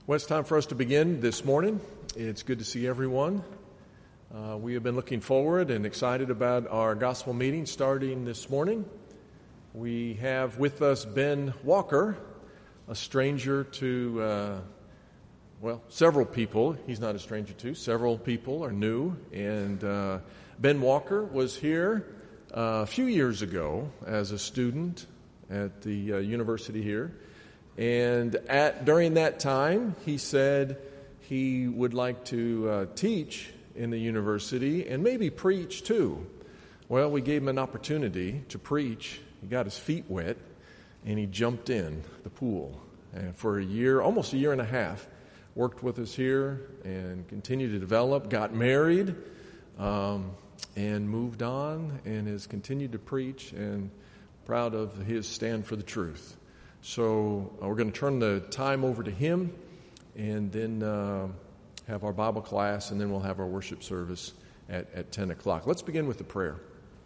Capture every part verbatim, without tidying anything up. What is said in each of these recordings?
Well, it's time for us to begin this morning. It's good to see everyone. Uh, we have been looking forward and excited about our gospel meeting starting this morning. We have with us Ben Walker, a stranger to, uh, well, several people. He's not a stranger to. Several people are new. And uh, Ben Walker was here uh, a few years ago as a student at the uh, university here. And at during that time, he said he would like to uh, teach in the university and maybe preach too. Well, we gave him an opportunity to preach. He got his feet wet, and he jumped in the pool. And for a year, almost a year and a half, worked with us here and continued to develop, got married, um, and moved on, and has continued to preach, and proud of his stand for the truth. So uh, we're going to turn the time over to him and then uh, have our Bible class, and then we'll have our worship service at, at ten o'clock. Let's begin with the prayer.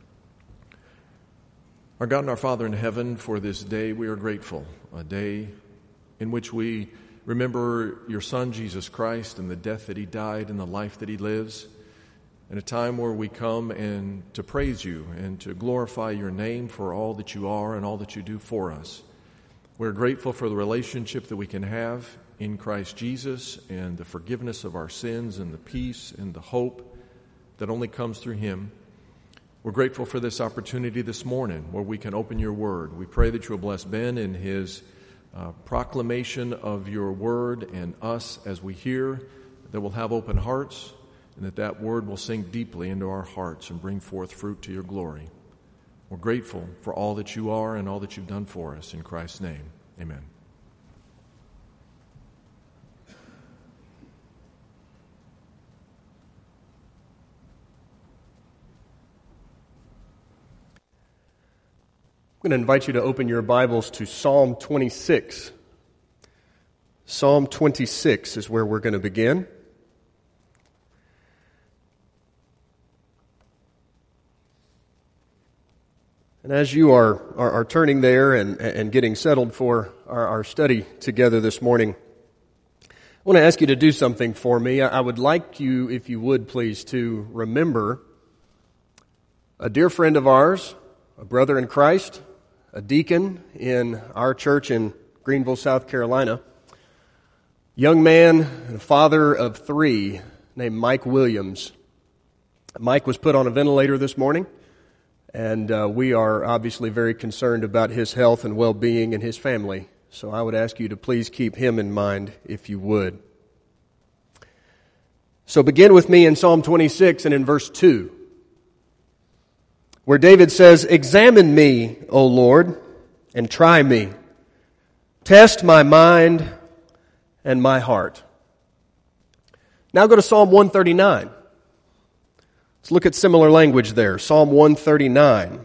Our God and our Father in heaven, for this day we are grateful, a day in which we remember your Son, Jesus Christ, and the death that he died and the life that he lives, and a time where we come and to praise you and to glorify your name for all that you are and all that you do for us. We're grateful for the relationship that we can have in Christ Jesus and the forgiveness of our sins and the peace and the hope that only comes through him. We're grateful for this opportunity this morning where we can open your word. We pray that you will bless Ben in his uh, proclamation of your word and us as we hear, that we'll have open hearts and that that word will sink deeply into our hearts and bring forth fruit to your glory. We're grateful for all that you are and all that you've done for us. In Christ's name, amen. I'm going to invite you to open your Bibles to Psalm twenty-six. Psalm twenty-six is where we're going to begin. And as you are, are, are turning there and, and getting settled for our, our study together this morning, I want to ask you to do something for me. I, I would like you, if you would please, to remember a dear friend of ours, a brother in Christ, a deacon in our church in Greenville, South Carolina, young man and a father of three named Mike Williams. Mike was put on a ventilator this morning. And uh, we are obviously very concerned about his health and well-being and his family. So I would ask you to please keep him in mind if you would. So begin with me in Psalm twenty-six and in verse two, where David says, "Examine me, O Lord, and try me. Test my mind and my heart." Now go to Psalm one thirty-nine. Let's look at similar language there. Psalm one thirty-nine.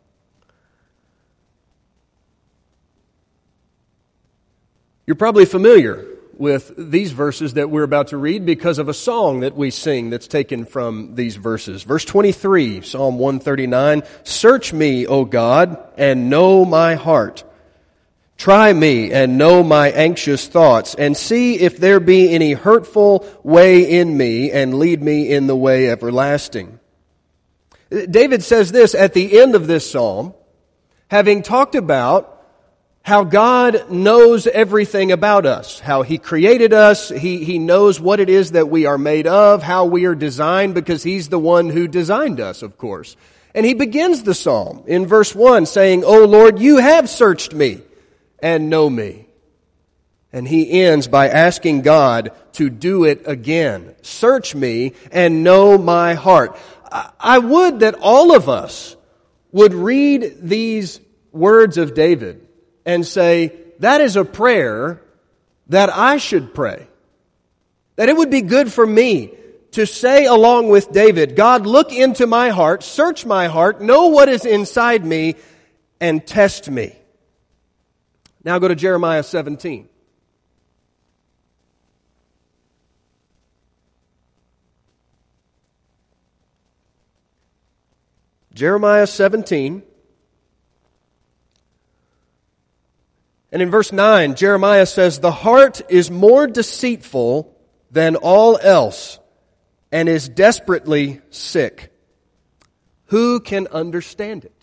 You're probably familiar with these verses that we're about to read because of a song that we sing that's taken from these verses. Verse twenty-three, Psalm one thirty-nine, "Search me, O God, and know my heart. Try me and know my anxious thoughts, and see if there be any hurtful way in me, and lead me in the way everlasting." David says this at the end of this psalm, having talked about how God knows everything about us, how He created us, He, He knows what it is that we are made of, how we are designed, because He's the one who designed us, of course. And he begins the psalm in verse one saying, "O Lord, you have searched me and know me." And he ends by asking God to do it again. Search me and know my heart. I would that all of us would read these words of David and say, that is a prayer that I should pray. That it would be good for me to say along with David, God, look into my heart, search my heart, know what is inside me, and test me. Now go to Jeremiah seventeen. Jeremiah seventeen. And in verse nine, Jeremiah says, "The heart is more deceitful than all else and is desperately sick. Who can understand it?"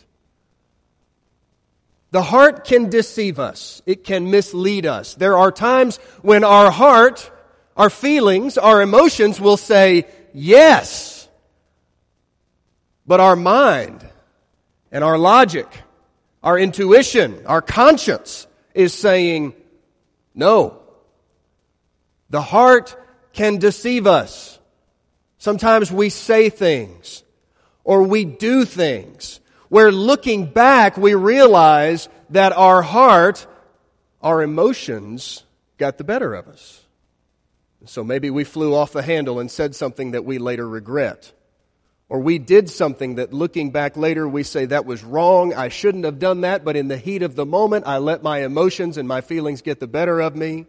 The heart can deceive us. It can mislead us. There are times when our heart, our feelings, our emotions will say, yes. But our mind and our logic, our intuition, our conscience is saying, no. The heart can deceive us. Sometimes we say things or we do things where looking back we realize that our heart, our emotions got the better of us. So maybe we flew off the handle and said something that we later regret. Or we did something that looking back later we say that was wrong, I shouldn't have done that, but in the heat of the moment I let my emotions and my feelings get the better of me.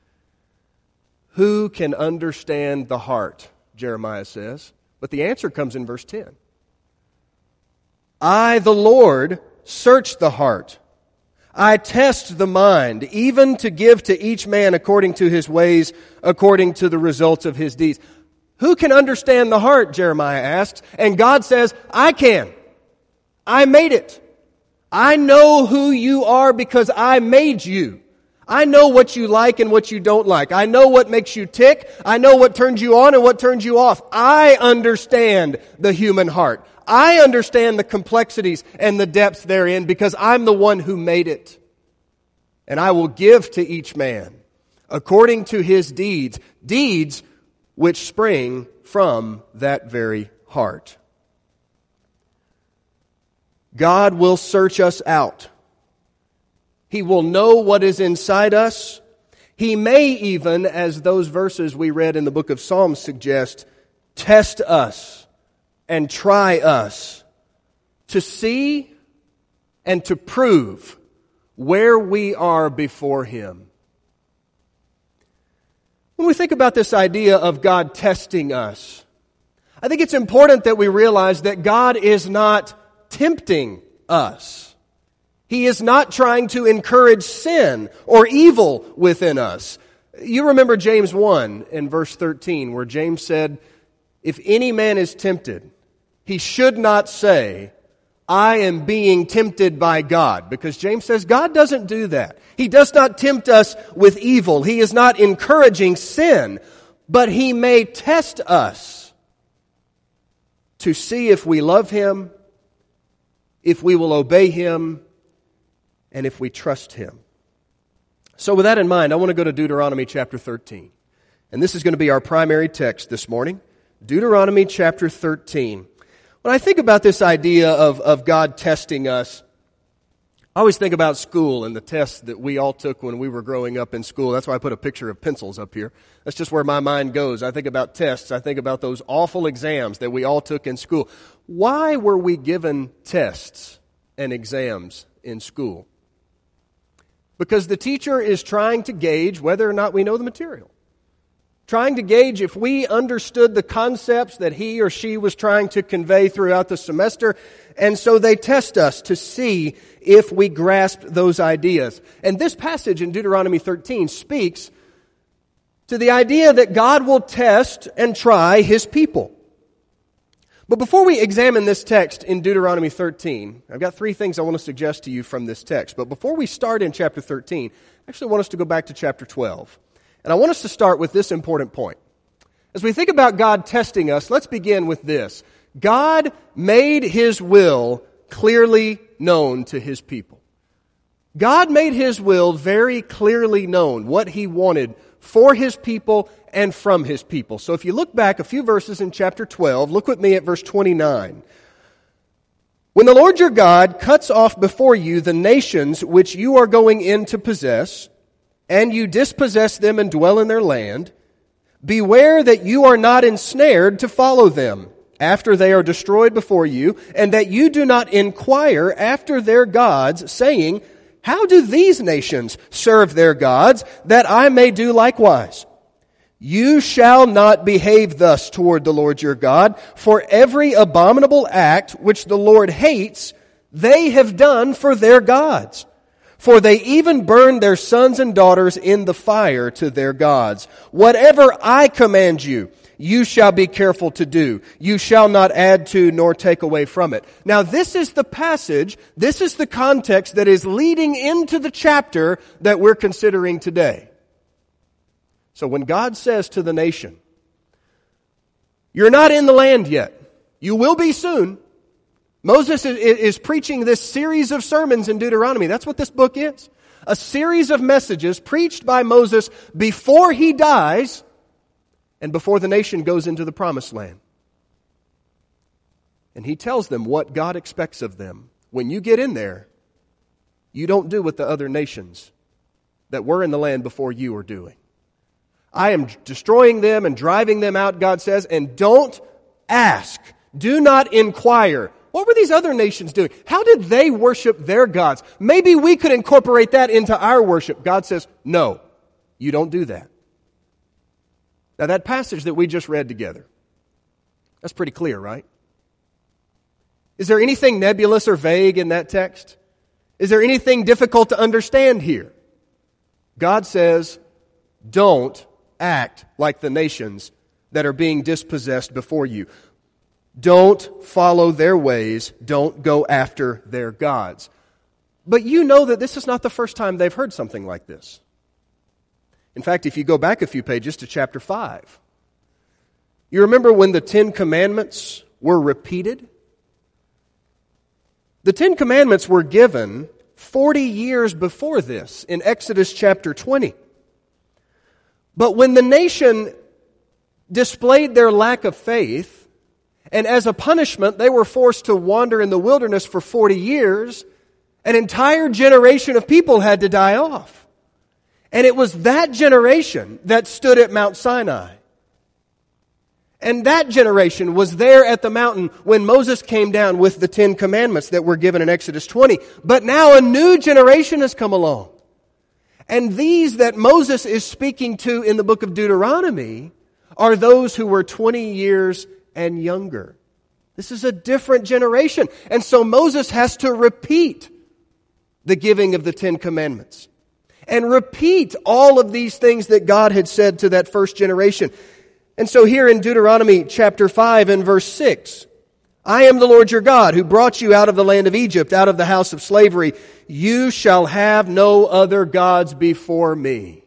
Who can understand the heart? Jeremiah says. But the answer comes in verse ten. I, the Lord, search the heart. I test the mind, even to give to each man according to his ways, according to the results of his deeds. Who can understand the heart, Jeremiah asks. And God says, I can. I made it. I know who you are because I made you. I know what you like and what you don't like. I know what makes you tick. I know what turns you on and what turns you off. I understand the human heart. I understand the complexities and the depths therein because I'm the one who made it. And I will give to each man according to his deeds, deeds which spring from that very heart. God will search us out. He will know what is inside us. He may even, as those verses we read in the book of Psalms suggest, test us and try us to see and to prove where we are before Him. When we think about this idea of God testing us, I think it's important that we realize that God is not tempting us. He is not trying to encourage sin or evil within us. You remember James one in verse thirteen, where James said, if any man is tempted, he should not say, I am being tempted by God. Because James says God doesn't do that. He does not tempt us with evil. He is not encouraging sin. But He may test us to see if we love Him, if we will obey Him, and if we trust Him. So with that in mind, I want to go to Deuteronomy chapter thirteen. And this is going to be our primary text this morning. Deuteronomy chapter thirteen. When I think about this idea of, of God testing us, I always think about school and the tests that we all took when we were growing up in school. That's why I put a picture of pencils up here. That's just where my mind goes. I think about tests. I think about those awful exams that we all took in school. Why were we given tests and exams in school? Because the teacher is trying to gauge whether or not we know the material. Trying to gauge if we understood the concepts that he or she was trying to convey throughout the semester. And so they test us to see if we grasp those ideas. And this passage in Deuteronomy thirteen speaks to the idea that God will test and try His people. But before we examine this text in Deuteronomy thirteen, I've got three things I want to suggest to you from this text. But before we start in chapter thirteen, I actually want us to go back to chapter twelve. And I want us to start with this important point. As we think about God testing us, let's begin with this. God made His will clearly known to His people. God made His will very clearly known, what He wanted for His people and from His people. So if you look back a few verses in chapter twelve, look with me at verse twenty-nine. When the Lord your God cuts off before you the nations which you are going in to possess, and you dispossess them and dwell in their land, beware that you are not ensnared to follow them after they are destroyed before you, and that you do not inquire after their gods, saying, how do these nations serve their gods, that I may do likewise? You shall not behave thus toward the Lord your God, for every abominable act which the Lord hates, they have done for their gods. For they even burned their sons and daughters in the fire to their gods. Whatever I command you, you shall be careful to do. You shall not add to nor take away from it. Now this is the passage, this is the context that is leading into the chapter that we're considering today. So when God says to the nation, you're not in the land yet, you will be soon. Moses is, is preaching this series of sermons in Deuteronomy. That's what this book is. A series of messages preached by Moses before he dies and before the nation goes into the promised land. And he tells them what God expects of them. When you get in there, you don't do what the other nations that were in the land before you are doing. I am destroying them and driving them out, God says, and don't ask. Do not inquire. What were these other nations doing? How did they worship their gods? Maybe we could incorporate that into our worship. God says, no, you don't do that. Now that passage that we just read together, that's pretty clear, right? Is there anything nebulous or vague in that text? Is there anything difficult to understand here? God says, don't act like the nations that are being dispossessed before you. Don't follow their ways. Don't go after their gods. But you know that this is not the first time they've heard something like this. In fact, if you go back a few pages to chapter five, you remember when the Ten Commandments were repeated? The Ten Commandments were given forty years before this in Exodus chapter twenty. But when the nation displayed their lack of faith, and as a punishment, they were forced to wander in the wilderness for forty years. An entire generation of people had to die off. And it was that generation that stood at Mount Sinai. And that generation was there at the mountain when Moses came down with the Ten Commandments that were given in Exodus twenty. But now a new generation has come along. And these that Moses is speaking to in the book of Deuteronomy are those who were twenty years and younger. This is a different generation. And so Moses has to repeat the giving of the Ten Commandments and repeat all of these things that God had said to that first generation. And so here in Deuteronomy chapter five and verse six, I am the Lord your God who brought you out of the land of Egypt, out of the house of slavery. You shall have no other gods before me.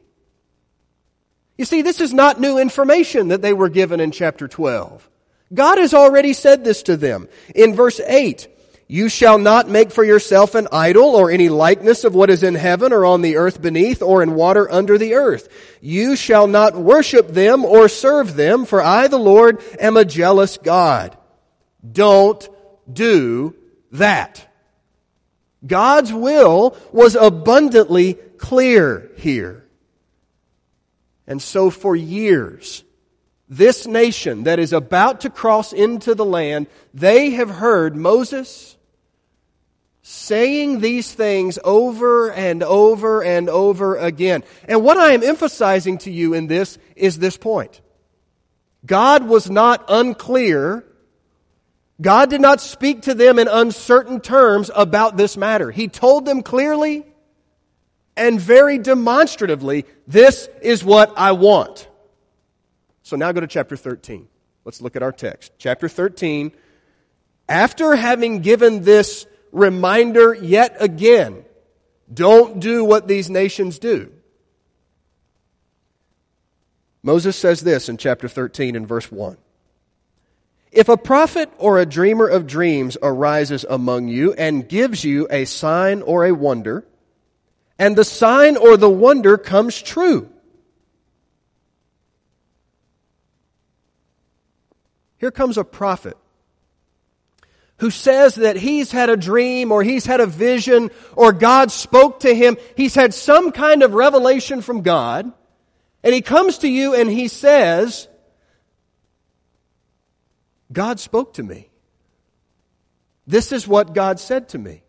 You see, this is not new information that they were given in chapter twelve. God has already said this to them. In verse eight, you shall not make for yourself an idol or any likeness of what is in heaven or on the earth beneath or in water under the earth. You shall not worship them or serve them, for I, the Lord, am a jealous God. Don't do that. God's will was abundantly clear here. And so for years, this nation that is about to cross into the land, they have heard Moses saying these things over and over and over again. And what I am emphasizing to you in this is this point. God was not unclear. God did not speak to them in uncertain terms about this matter. He told them clearly and very demonstratively, this is what I want. So now go to chapter thirteen. Let's look at our text. Chapter thirteen, after having given this reminder yet again, don't do what these nations do. Moses says this in chapter thirteen and verse one. If a prophet or a dreamer of dreams arises among you and gives you a sign or a wonder, and the sign or the wonder comes true. Here comes a prophet who says that he's had a dream or he's had a vision or God spoke to him. He's had some kind of revelation from God. And he comes to you and he says, God spoke to me. This is what God said to me.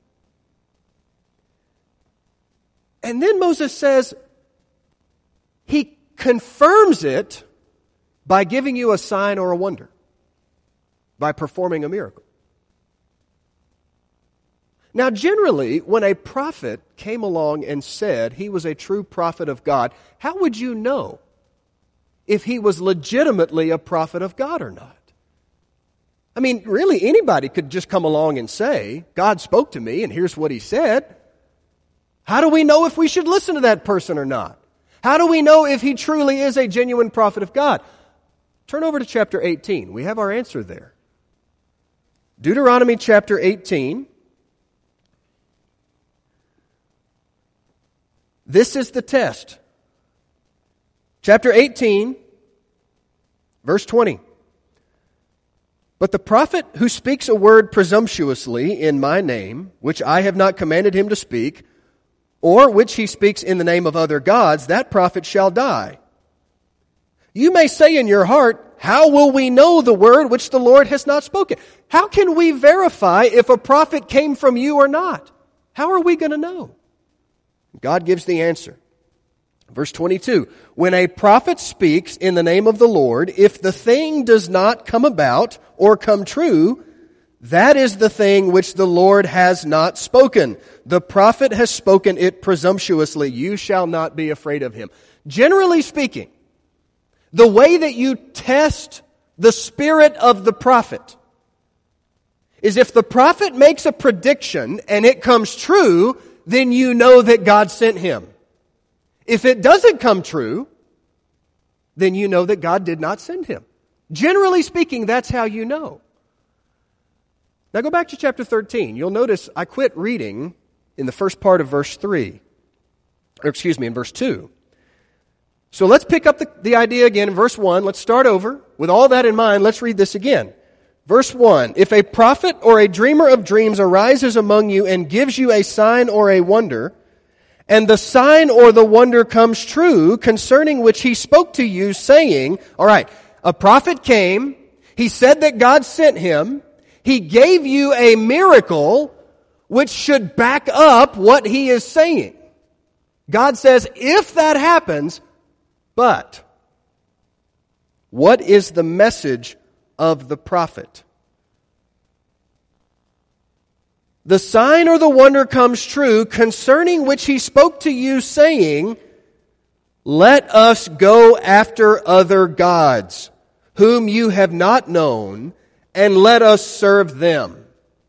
And then Moses says, he confirms it by giving you a sign or a wonder, by performing a miracle. Now, generally, when a prophet came along and said he was a true prophet of God, how would you know if he was legitimately a prophet of God or not? I mean, really, anybody could just come along and say, God spoke to me and here's what he said. How do we know if we should listen to that person or not? How do we know if he truly is a genuine prophet of God? Turn over to chapter eighteen. We have our answer there. Deuteronomy chapter eighteen. This is the test. Chapter eighteen, verse twenty. But the prophet who speaks a word presumptuously in my name, which I have not commanded him to speak, or which he speaks in the name of other gods, that prophet shall die. You may say in your heart, how will we know the word which the Lord has not spoken? How can we verify if a prophet came from you or not? How are we going to know? God gives the answer. Verse twenty-two, when a prophet speaks in the name of the Lord, if the thing does not come about or come true, that is the thing which the Lord has not spoken. The prophet has spoken it presumptuously. You shall not be afraid of him. Generally speaking, the way that you test the spirit of the prophet is if the prophet makes a prediction and it comes true, then you know that God sent him. If it doesn't come true, then you know that God did not send him. Generally speaking, that's how you know. Now go back to chapter thirteen. You'll notice I quit reading in the first part of verse three. Or excuse me, in verse two. So let's pick up the, the idea again in verse one. Let's start over. With all that in mind, let's read this again. Verse one, if a prophet or a dreamer of dreams arises among you and gives you a sign or a wonder, and the sign or the wonder comes true, concerning which he spoke to you, saying, all right, a prophet came, he said that God sent him, he gave you a miracle which should back up what he is saying. God says, if that happens, but what is the message of the prophet? The sign or the wonder comes true, concerning which he spoke to you, saying, let us go after other gods, whom you have not known, and let us serve them.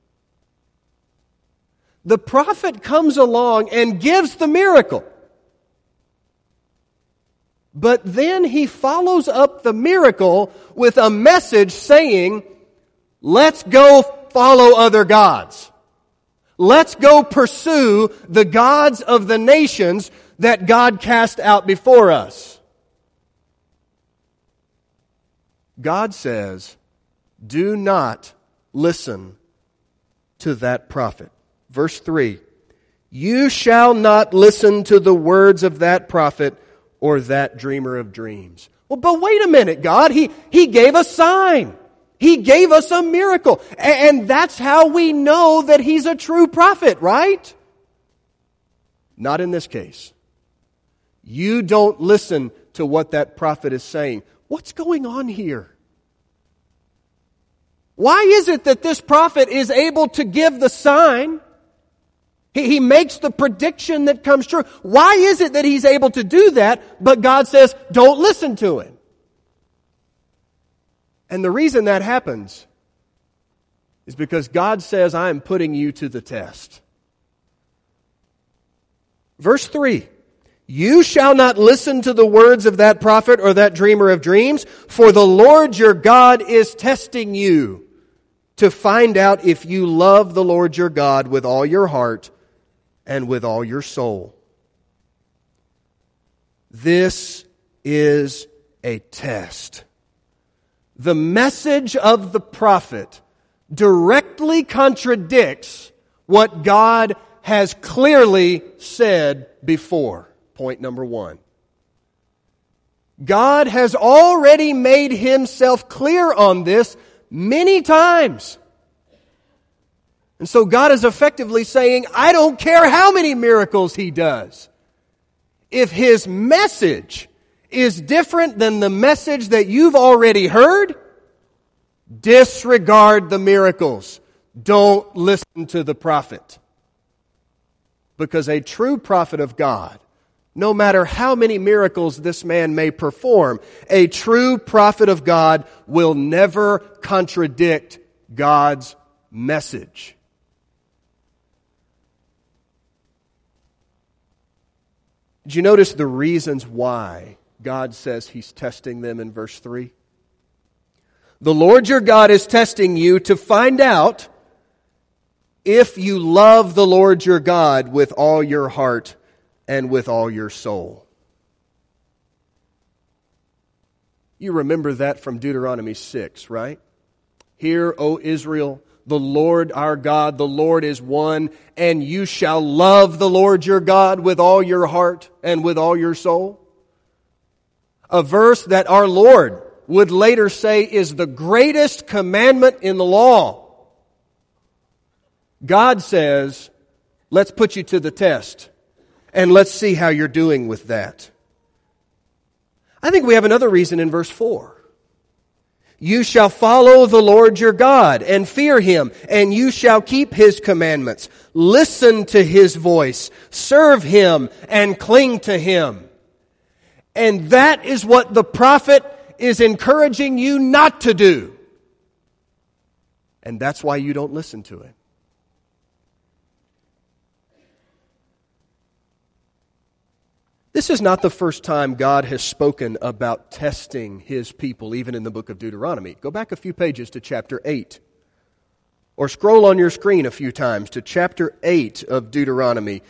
The prophet comes along and gives the miracle. But then he follows up the miracle with a message saying, let's go follow other gods. Let's go pursue the gods of the nations that God cast out before us. God says, do not listen to that prophet. Verse three, you shall not listen to the words of that prophet or that dreamer of dreams. Well, but wait a minute, God. He, he gave a sign. He gave us a miracle. And that's how we know that he's a true prophet, right? Not in this case. You don't listen to what that prophet is saying. What's going on here? Why is it that this prophet is able to give the sign? He, he makes the prediction that comes true. Why is it that he's able to do that, but God says, don't listen to him? And the reason that happens is because God says, I am putting you to the test. Verse three, you shall not listen to the words of that prophet or that dreamer of dreams, for the Lord your God is testing you to find out if you love the Lord your God with all your heart and with all your soul. This is a test. The message of the prophet directly contradicts what God has clearly said before. Point number one. God has already made himself clear on this many times. And so God is effectively saying, I don't care how many miracles he does. If his message is different than the message that you've already heard, disregard the miracles. Don't listen to the prophet. Because a true prophet of God, no matter how many miracles this man may perform, a true prophet of God will never contradict God's message. Did you notice the reasons why God says He's testing them in verse three? The Lord your God is testing you to find out if you love the Lord your God with all your heart and with all your soul. You remember that from Deuteronomy six, right? Hear, O Israel, the Lord our God, the Lord is one, and you shall love the Lord your God with all your heart and with all your soul. A verse that our Lord would later say is the greatest commandment in the law. God says, let's put you to the test, and let's see how you're doing with that. I think we have another reason in verse four. You shall follow the Lord your God and fear Him, and you shall keep His commandments. Listen to His voice, serve Him, and cling to Him. And that is what the prophet is encouraging you not to do. And that's why you don't listen to it. This is not the first time God has spoken about testing His people, even in the book of Deuteronomy. Go back a few pages to chapter eight. Or scroll on your screen a few times to chapter eight of Deuteronomy.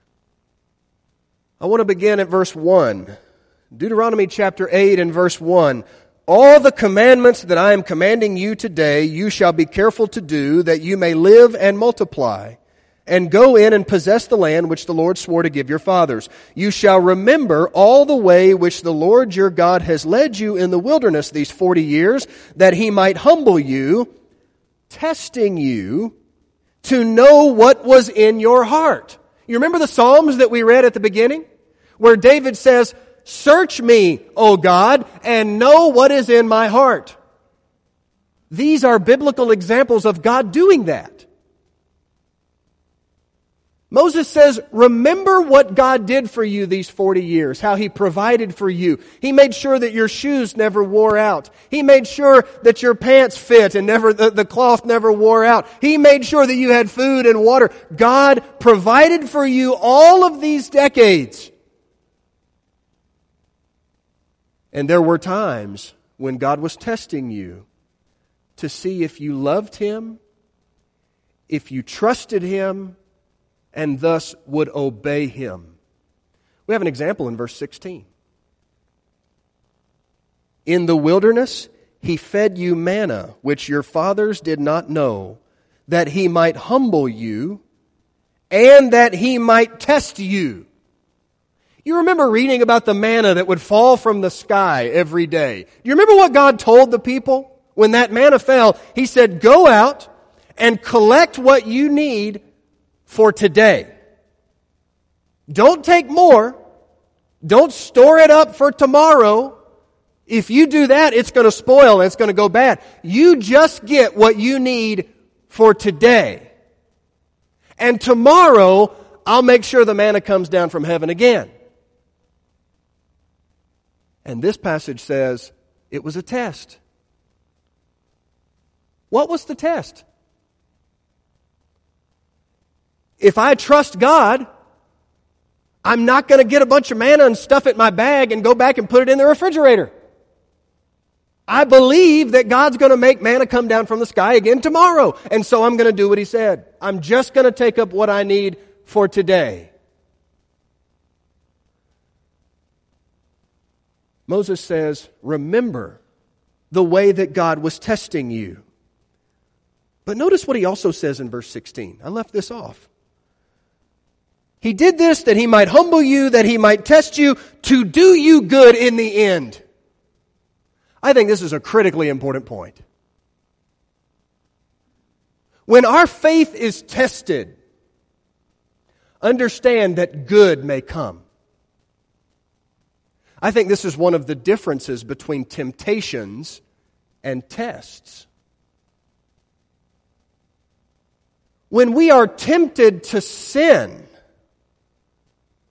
I want to begin at verse one. Deuteronomy chapter eight and verse one. All the commandments that I am commanding you today, you shall be careful to do, that you may live and multiply, and go in and possess the land which the Lord swore to give your fathers. You shall remember all the way which the Lord your God has led you in the wilderness these forty years, that He might humble you, testing you to know what was in your heart. You remember the Psalms that we read at the beginning? Where David says, search me, O God, and know what is in my heart. These are biblical examples of God doing that. Moses says, remember what God did for you these forty years, how He provided for you. He made sure that your shoes never wore out. He made sure that your pants fit and never the, the cloth never wore out. He made sure that you had food and water. God provided for you all of these decades. And there were times when God was testing you to see if you loved Him, if you trusted Him, and thus would obey Him. We have an example in verse sixteen. In the wilderness, He fed you manna, which your fathers did not know, that He might humble you, and that He might test you. You remember reading about the manna that would fall from the sky every day. You remember what God told the people? When that manna fell, He said, go out and collect what you need for today. Don't take more. Don't store it up for tomorrow. If you do that, it's going to spoil and it's going to go bad. You just get what you need for today. And tomorrow, I'll make sure the manna comes down from heaven again. And this passage says it was a test. What was the test? If I trust God, I'm not going to get a bunch of manna and stuff it in my bag and go back and put it in the refrigerator. I believe that God's going to make manna come down from the sky again tomorrow. And so I'm going to do what He said. I'm just going to take up what I need for today. Moses says, remember the way that God was testing you. But notice what he also says in verse sixteen. I left this off. He did this that He might humble you, that He might test you, to do you good in the end. I think this is a critically important point. When our faith is tested, understand that good may come. I think this is one of the differences between temptations and tests. When we are tempted to sin,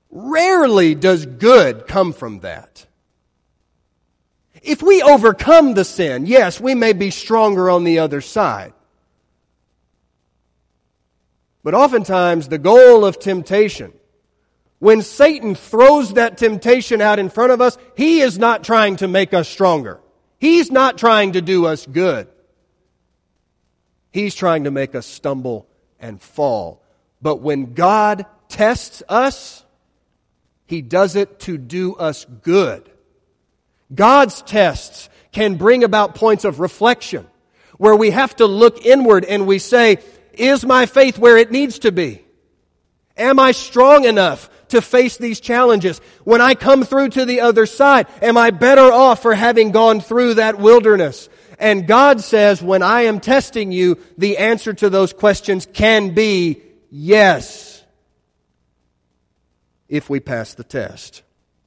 rarely does good come from that. If we overcome the sin, yes, we may be stronger on the other side. But oftentimes the goal of temptation, when Satan throws that temptation out in front of us, he is not trying to make us stronger. He's not trying to do us good. He's trying to make us stumble and fall. But when God tests us, He does it to do us good. God's tests can bring about points of reflection where we have to look inward and we say, is my faith where it needs to be? Am I strong enough to face these challenges? When I come through to the other side, am I better off for having gone through that wilderness? And God says, when I am testing you, the answer to those questions can be yes, if we pass the test.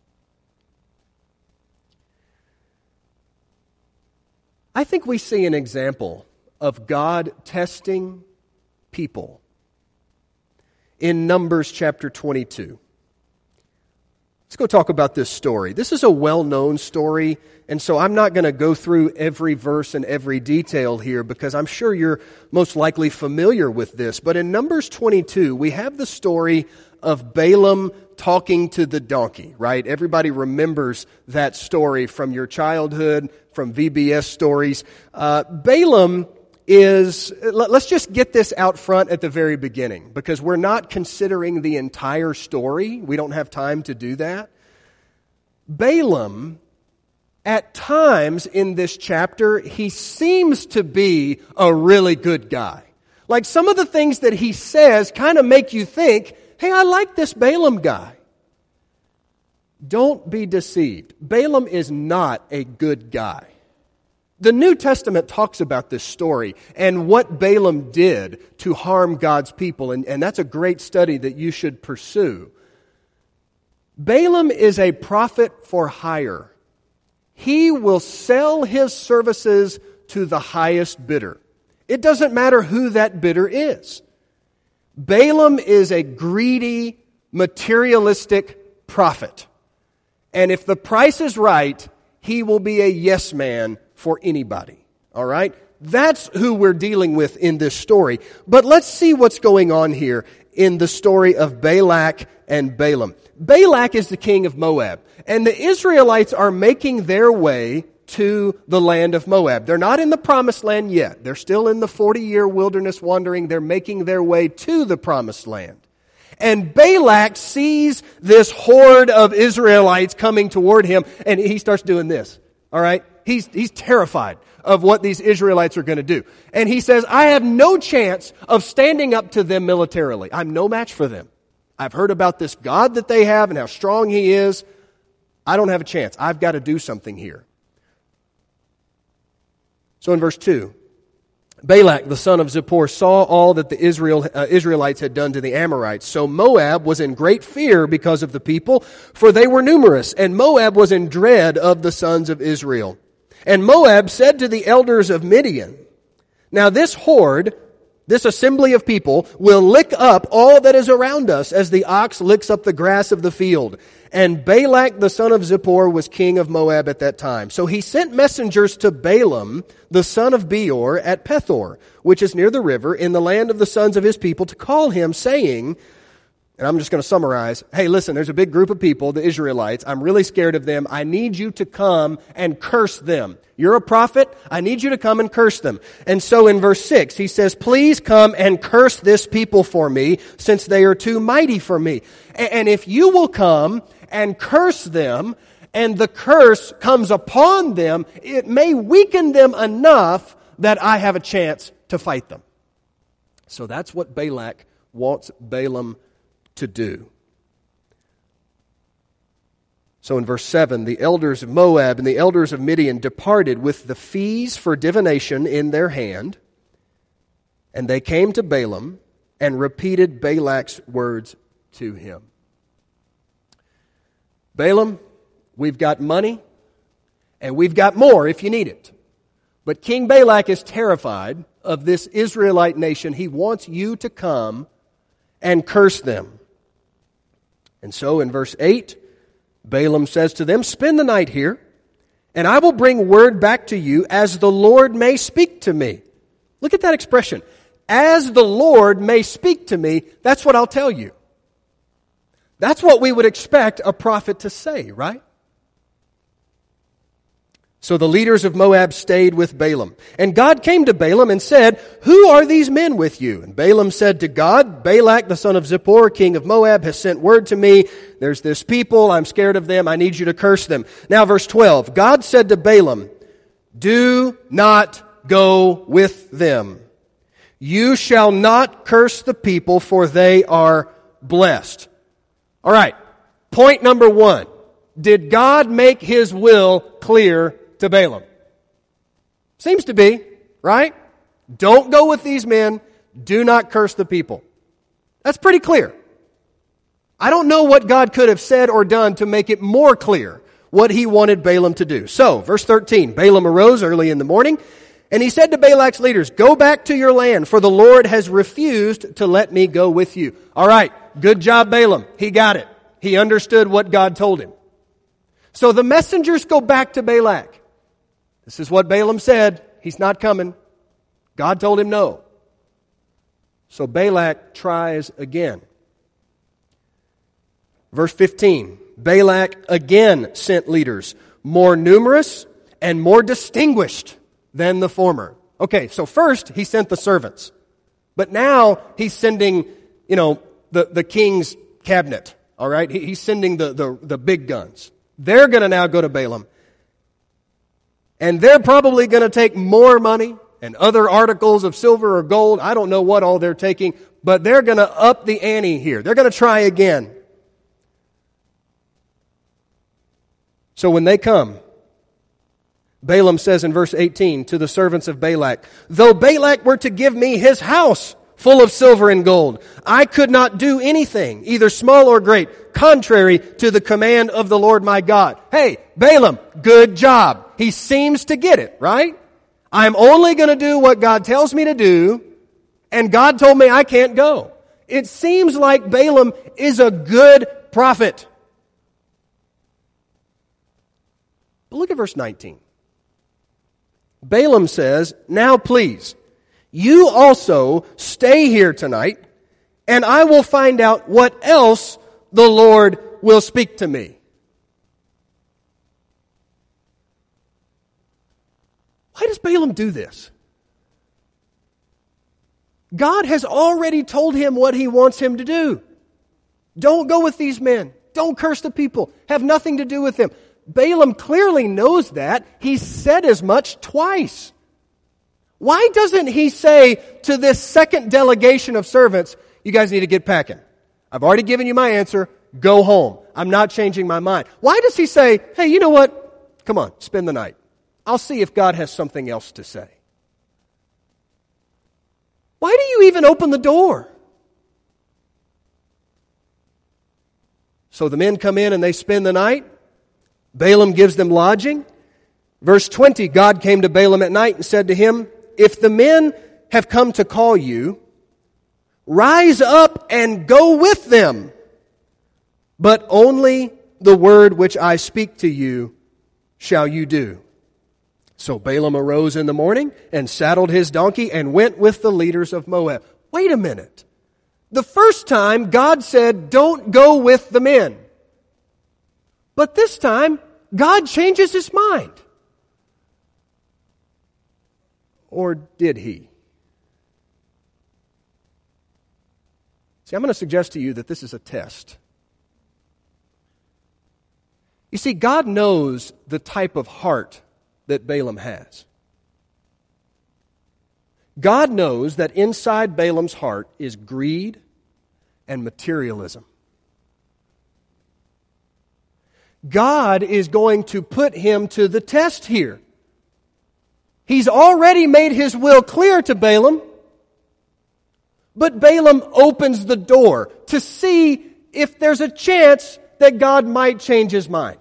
I think we see an example of God testing people in Numbers chapter twenty-two. Let's go talk about this story. This is a well-known story, and so I'm not going to go through every verse and every detail here because I'm sure you're most likely familiar with this. But in Numbers twenty-two, we have the story of Balaam talking to the donkey, right? Everybody remembers that story from your childhood, from V B S stories. Uh, Balaam is, let's just get this out front at the very beginning because we're not considering the entire story. We don't have time to do that. Balaam, at times in this chapter, he seems to be a really good guy. Like some of the things that he says kind of make you think, hey, I like this Balaam guy. Don't be deceived. Balaam is not a good guy. The New Testament talks about this story and what Balaam did to harm God's people, and, and that's a great study that you should pursue. Balaam is a prophet for hire. He will sell his services to the highest bidder. It doesn't matter who that bidder is. Balaam is a greedy, materialistic prophet. And if the price is right, he will be a yes man for anybody. All right? That's who we're dealing with in this story. But let's see what's going on here in the story of Balak and Balaam. Balak is the king of Moab, and the Israelites are making their way to the land of Moab. They're not in the promised land yet. They're still in the forty-year wilderness wandering. They're making their way to the promised land. And Balak sees this horde of Israelites coming toward him, and he starts doing this. All right? He's, he's terrified of what these Israelites are going to do. And he says, I have no chance of standing up to them militarily. I'm no match for them. I've heard about this God that they have and how strong He is. I don't have a chance. I've got to do something here. So in verse two, Balak, the son of Zippor, saw all that the Israel, uh, Israelites had done to the Amorites. So Moab was in great fear because of the people, for they were numerous, and Moab was in dread of the sons of Israel. And Moab said to the elders of Midian, now this horde, this assembly of people, will lick up all that is around us as the ox licks up the grass of the field. And Balak, the son of Zippor, was king of Moab at that time. So he sent messengers to Balaam, the son of Beor, at Pethor, which is near the river, in the land of the sons of his people, to call him, saying, and I'm just going to summarize, hey, listen, there's a big group of people, the Israelites. I'm really scared of them. I need you to come and curse them. You're a prophet. I need you to come and curse them. And so in verse six, he says, please come and curse this people for me, since they are too mighty for me. And if you will come and curse them, and the curse comes upon them, it may weaken them enough that I have a chance to fight them. So that's what Balak wants Balaam to do. So in verse seven, the elders of Moab and the elders of Midian departed with the fees for divination in their hand, and they came to Balaam and repeated Balak's words to him. Balaam, we've got money, and we've got more if you need it. But King Balak is terrified of this Israelite nation. He wants you to come and curse them. And so in verse eight, Balaam says to them, "Spend the night here, and I will bring word back to you as the Lord may speak to me." Look at that expression. As the Lord may speak to me, that's what I'll tell you. That's what we would expect a prophet to say, right? So the leaders of Moab stayed with Balaam. And God came to Balaam and said, "Who are these men with you?" And Balaam said to God, "Balak, the son of Zippor, king of Moab, has sent word to me. There's this people. I'm scared of them. I need you to curse them." Now verse twelve, God said to Balaam, "Do not go with them. You shall not curse the people, for they are blessed." All right, point number one. Did God make His will clear to Balaam? Seems to be, right? Don't go with these men. Do not curse the people. That's pretty clear. I don't know what God could have said or done to make it more clear what He wanted Balaam to do. So, verse thirteen, Balaam arose early in the morning, and he said to Balak's leaders, "Go back to your land, for the Lord has refused to let me go with you." All right, good job, Balaam. He got it. He understood what God told him. So the messengers go back to Balak. This is what Balaam said. He's not coming. God told him no. So Balak tries again. Verse fifteen, Balak again sent leaders, more numerous and more distinguished than the former. Okay, so first he sent the servants. But now he's sending, you know, the, the king's cabinet. All right? He, he's sending the, the, the big guns. They're going to now go to Balaam. And they're probably going to take more money and other articles of silver or gold. I don't know what all they're taking, but they're going to up the ante here. They're going to try again. So when they come, Balaam says in verse eighteen to the servants of Balak, "Though Balak were to give me his house full of silver and gold, I could not do anything, either small or great, contrary to the command of the Lord my God." Hey, Balaam, good job. He seems to get it, right? I'm only going to do what God tells me to do, and God told me I can't go. It seems like Balaam is a good prophet. But look at verse nineteen. Balaam says, "Now please, you also stay here tonight, and I will find out what else the Lord will speak to me." Why does Balaam do this? God has already told him what He wants him to do. Don't go with these men. Don't curse the people. Have nothing to do with them. Balaam clearly knows that. He said as much twice. Why doesn't he say to this second delegation of servants, "You guys need to get packing. I've already given you my answer. Go home. I'm not changing my mind." Why does he say, "Hey, you know what? Come on, spend the night. I'll see if God has something else to say"? Why do you even open the door? So the men come in and they spend the night. Balaam gives them lodging. Verse twenty, God came to Balaam at night and said to him, "If the men have come to call you, rise up and go with them, but only the word which I speak to you shall you do." So Balaam arose in the morning and saddled his donkey and went with the leaders of Moab. Wait a minute. The first time God said, "Don't go with the men." But this time, God changes His mind. Or did He? See, I'm going to suggest to you that this is a test. You see, God knows the type of heart that Balaam has. God knows that inside Balaam's heart is greed and materialism. God is going to put him to the test here. He's already made His will clear to Balaam, but Balaam opens the door to see if there's a chance that God might change His mind.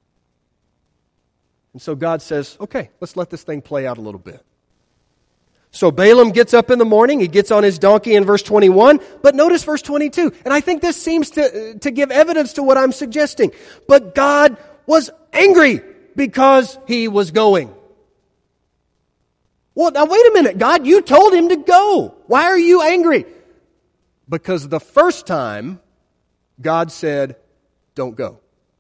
And so God says, "Okay, let's let this thing play out a little bit." So Balaam gets up in the morning, he gets on his donkey in verse twenty-one, but notice verse twenty-two. And I think this seems to, to give evidence to what I'm suggesting. But God was angry because he was going. Well, now wait a minute, God, you told him to go. Why are you angry? Because the first time, God said, don't go.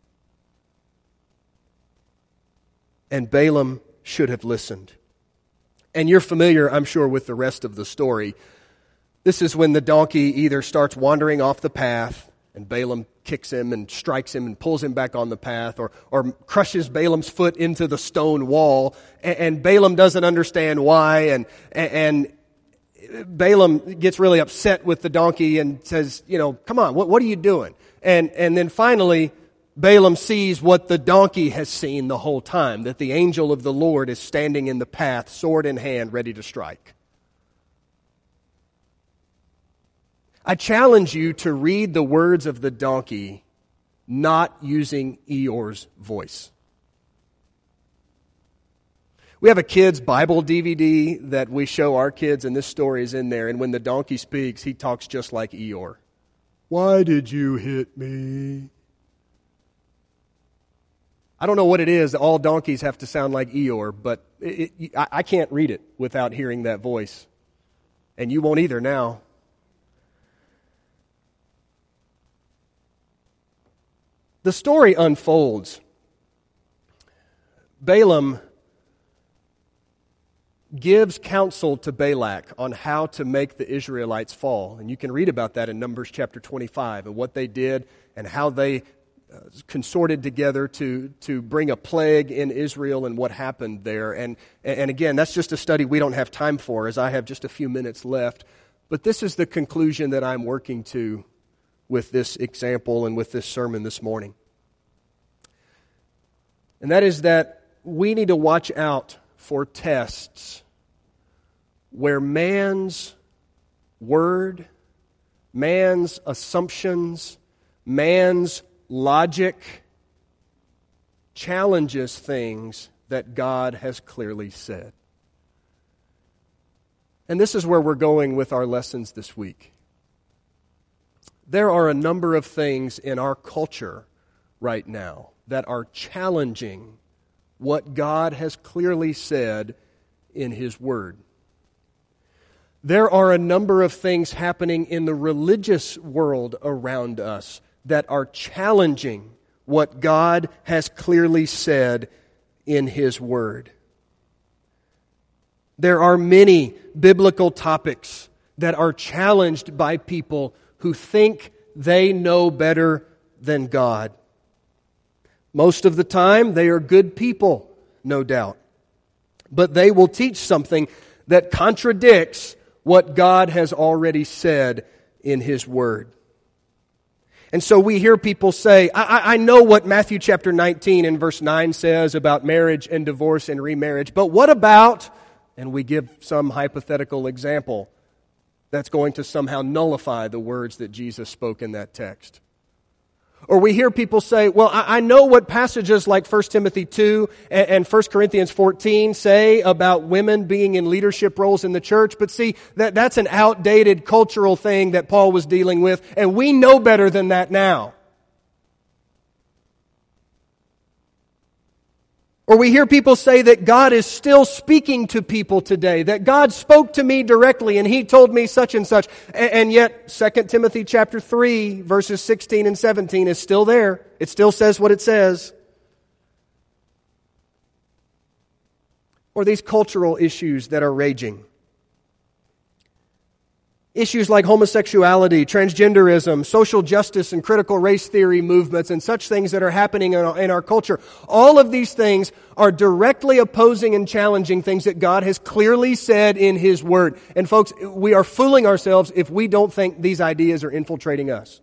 And Balaam should have listened. And you're familiar, I'm sure, with the rest of the story. This is when the donkey either starts wandering off the path, and Balaam kicks him and strikes him and pulls him back on the path, or, or crushes Balaam's foot into the stone wall, and, and Balaam doesn't understand why, and, and Balaam gets really upset with the donkey and says, you know, come on, what, what are you doing? And, and then finally, Balaam sees what the donkey has seen the whole time, that the angel of the Lord is standing in the path, sword in hand, ready to strike. I challenge you to read the words of the donkey not using Eeyore's voice. We have a kids' Bible D V D that we show our kids, and this story is in there, and when the donkey speaks, he talks just like Eeyore. Why did you hit me? I don't know what it is. All donkeys have to sound like Eeyore, but it, it, I, I can't read it without hearing that voice. And you won't either now. The story unfolds. Balaam gives counsel to Balak on how to make the Israelites fall. And you can read about that in Numbers chapter twenty-five and what they did and how they consorted together to, to bring a plague in Israel and what happened there. And, and again, that's just a study we don't have time for, as I have just a few minutes left. But this is the conclusion that I'm working to with this example and with this sermon this morning. And that is that we need to watch out for tests where man's word, man's assumptions, man's logic challenges things that God has clearly said. And this is where we're going with our lessons this week. There are a number of things in our culture right now that are challenging what God has clearly said in His Word. There are a number of things happening in the religious world around us that are challenging what God has clearly said in His Word. There are many biblical topics that are challenged by people who think they know better than God. Most of the time, they are good people, no doubt. But they will teach something that contradicts what God has already said in His Word. And so we hear people say, I, I know what Matthew chapter nineteen and verse nine says about marriage and divorce and remarriage, but what about, and we give some hypothetical example that's going to somehow nullify the words that Jesus spoke in that text. Or we hear people say, well, I, I know what passages like First Timothy two and, and First Corinthians fourteen say about women being in leadership roles in the church, but see, that, that's an outdated cultural thing that Paul was dealing with, and we know better than that now. Or we hear people say that God is still speaking to people today, that God spoke to me directly and He told me such and such. And yet, Second Timothy chapter three, verses sixteen and seventeen is still there. It still says what it says. Or these cultural issues that are raging. Issues like homosexuality, transgenderism, social justice, and critical race theory movements, and such things that are happening in our, in our culture. All of these things are directly opposing and challenging things that God has clearly said in His Word. And folks, we are fooling ourselves if we don't think these ideas are infiltrating us.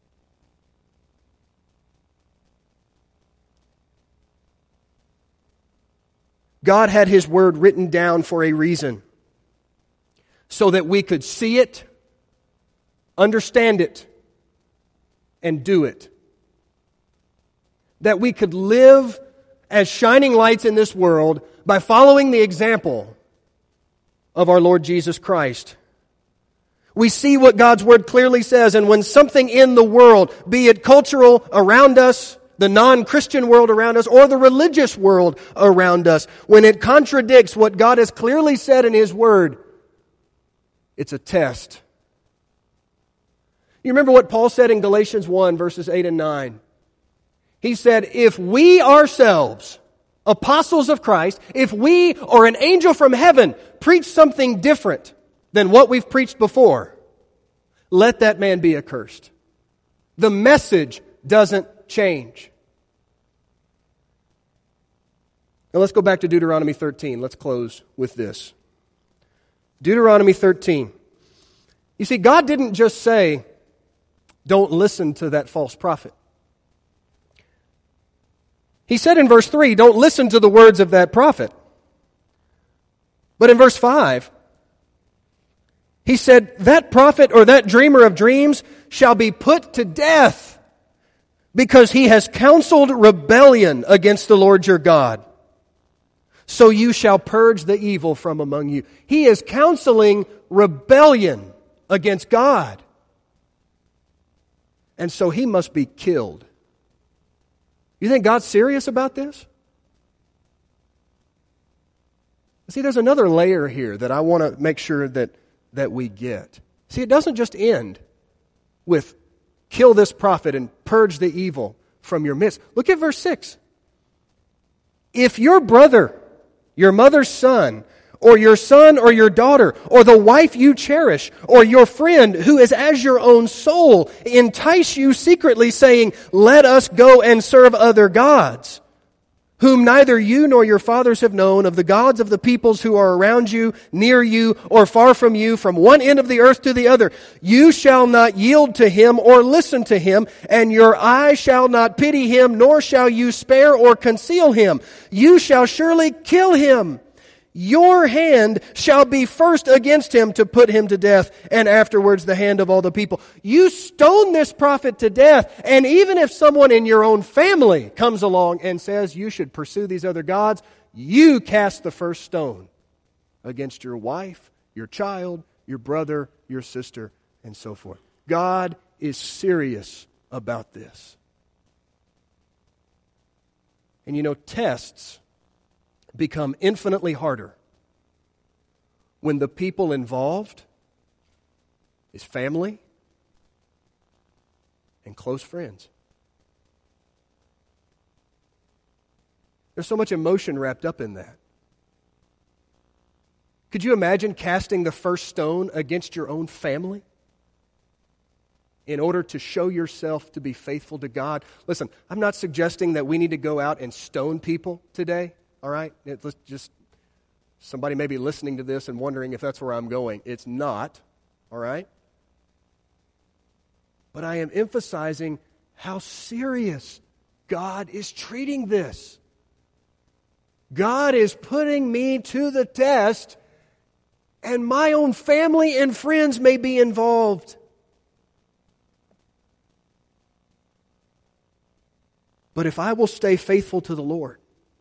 God had His Word written down for a reason, so that we could see it, understand it, and do it. That we could live as shining lights in this world by following the example of our Lord Jesus Christ. We see what God's Word clearly says, and when something in the world, be it cultural around us, the non-Christian world around us, or the religious world around us, when it contradicts what God has clearly said in His Word, it's a test. You remember what Paul said in Galatians one, verses eight and nine? He said, if we ourselves, apostles of Christ, if we or an angel from heaven preach something different than what we've preached before, let that man be accursed. The message doesn't change. Now let's go back to Deuteronomy thirteen. Let's close with this. Deuteronomy thirteen. You see, God didn't just say, don't listen to that false prophet. He said in verse three, don't listen to the words of that prophet. But in verse five, He said, that prophet or that dreamer of dreams shall be put to death because he has counseled rebellion against the Lord your God. So you shall purge the evil from among you. He is counseling rebellion against God. And so he must be killed. You think God's serious about this? See, there's another layer here that I want to make sure that, that we get. See, it doesn't just end with kill this prophet and purge the evil from your midst. Look at verse six. If your brother, your mother's son, or your son or your daughter, or the wife you cherish, or your friend who is as your own soul, entice you secretly, saying, let us go and serve other gods, whom neither you nor your fathers have known, of the gods of the peoples who are around you, near you, or far from you, from one end of the earth to the other, you shall not yield to him or listen to him, and your eye shall not pity him, nor shall you spare or conceal him. You shall surely kill him. Your hand shall be first against him to put him to death, and afterwards the hand of all the people. You stone this prophet to death, and even if someone in your own family comes along and says you should pursue these other gods, you cast the first stone against your wife, your child, your brother, your sister, and so forth. God is serious about this. And you know, tests become infinitely harder when the people involved is family and close friends. There's so much emotion wrapped up in that. Could you imagine casting the first stone against your own family in order to show yourself to be faithful to God? Listen, I'm not suggesting that we need to go out and stone people today. All right? It, let's just, somebody may be listening to this and wondering if that's where I'm going. It's not. All right? But I am emphasizing how serious God is treating this. God is putting me to the test, and my own family and friends may be involved. But if I will stay faithful to the Lord,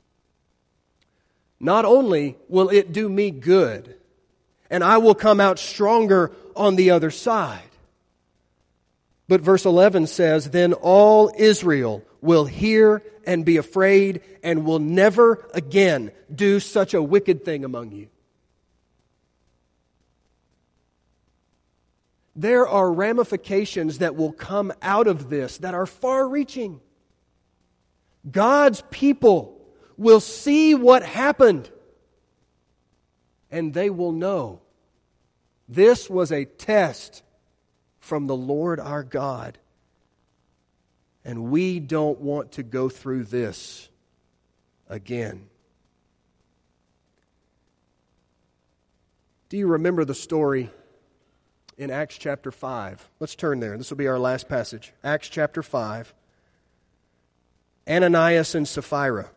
not only will it do me good, and I will come out stronger on the other side, but verse eleven says, then all Israel will hear and be afraid and will never again do such a wicked thing among you. There are ramifications that will come out of this that are far-reaching. God's people will see what happened, and they will know this was a test from the Lord our God, and we don't want to go through this again. Do you remember the story in Acts chapter five? Let's turn there. This will be our last passage. Acts chapter five. Ananias and Sapphira.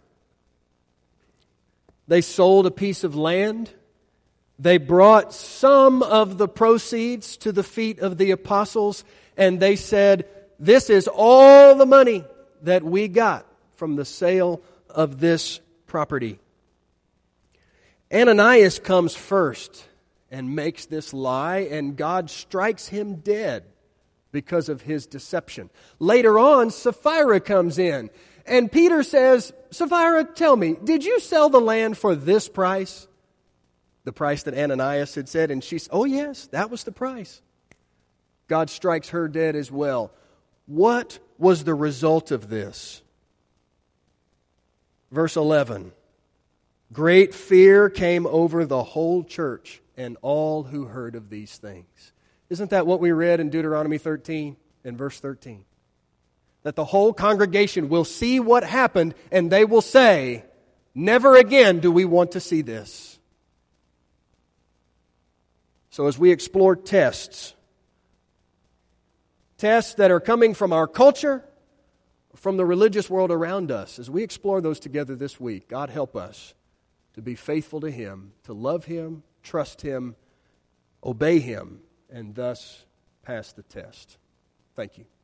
They sold a piece of land. They brought some of the proceeds to the feet of the apostles, and they said, this is all the money that we got from the sale of this property. Ananias comes first and makes this lie, and God strikes him dead because of his deception. Later on, Sapphira comes in, and Peter says, Sapphira, tell me, did you sell the land for this price? The price that Ananias had said, and she said, oh yes, that was the price. God strikes her dead as well. What was the result of this? Verse eleven, great fear came over the whole church and all who heard of these things. Isn't that what we read in Deuteronomy thirteen and verse thirteen? That the whole congregation will see what happened and they will say, never again do we want to see this. So as we explore tests, tests that are coming from our culture, from the religious world around us, as we explore those together this week, God help us to be faithful to Him, to love Him, trust Him, obey Him, and thus pass the test. Thank you.